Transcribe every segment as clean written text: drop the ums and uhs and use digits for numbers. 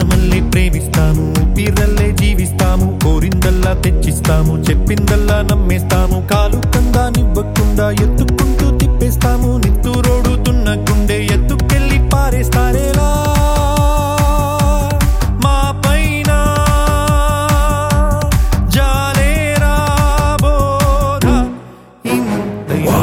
ప్రాణమల్లే ప్రేమిస్తాము, ఊపిరల్లే జీవిస్తాము, కోరిందల్లా తెచ్చిస్తాము, చెప్పిందల్లా నమ్మేస్తాము, కాలు కందానివ్వకుండా ఎత్తుకుంటూ తిప్పేస్తాము, నిత్తూరోడుతున్న గుండె ఎత్తుకెళ్ళి పారేస్తారేలా మా పైన జాలేరా బోధ ఇంతైనా.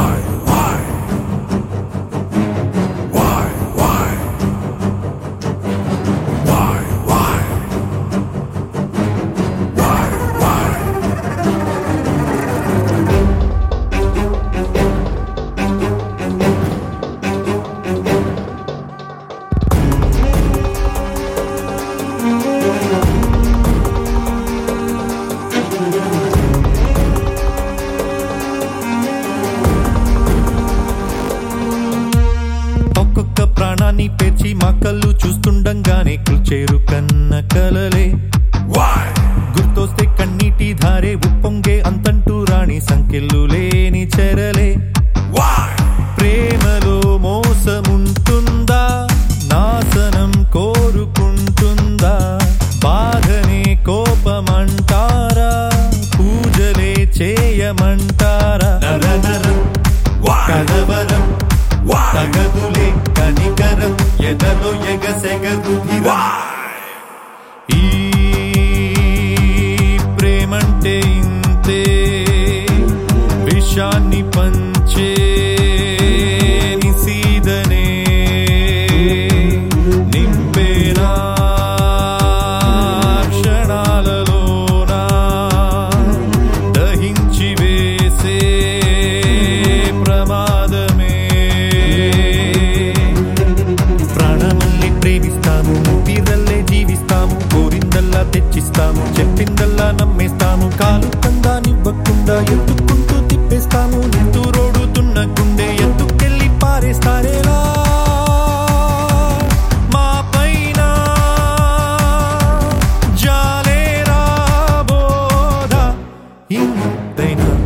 ఒక్కొక్క ప్రాణాన్ని పేర్చి మా కళ్ళు చూస్తుండగానే కూల్చేరు కన్న కలలే, గుర్తొస్తే కన్నీటి ధారే ఉప్పొంగే అంతంటూ రాణి సంఖ్యలు లేని చెరలే. ప్రేమలో మోసముంటుందా, నాశనం కోరుకుంటుందా, బాధనే కోపమంటారా, పూజలే చేయమంటారా, నరనరం కలవరం తగదులే కనికరం, ఎదలో ఎగసెగదు ఈ ప్రేమంటే ఇంతే, విషాన్ని పంచే నిశీదనే నింపేనా క్షణాలలోనా, దహించి వేసే ప్రమాదమే. ప్రాణమల్లే ప్రేమిస్తాము, ఊపిరల్లే జీవిస్తాము, కోరిందల్లా తెచ్చిస్తాము, చెప్పిందల్లా నమ్మేస్తాము, కాలు కందానివ్వకుండా ఎత్తుకుంటూ తిప్పేస్తాము, నిత్తూరోడుతున్న గుండె ఎత్తుకెళ్ళి పారేస్తారేలా మా పైన జాలేరా బోధ ఇంతైనా.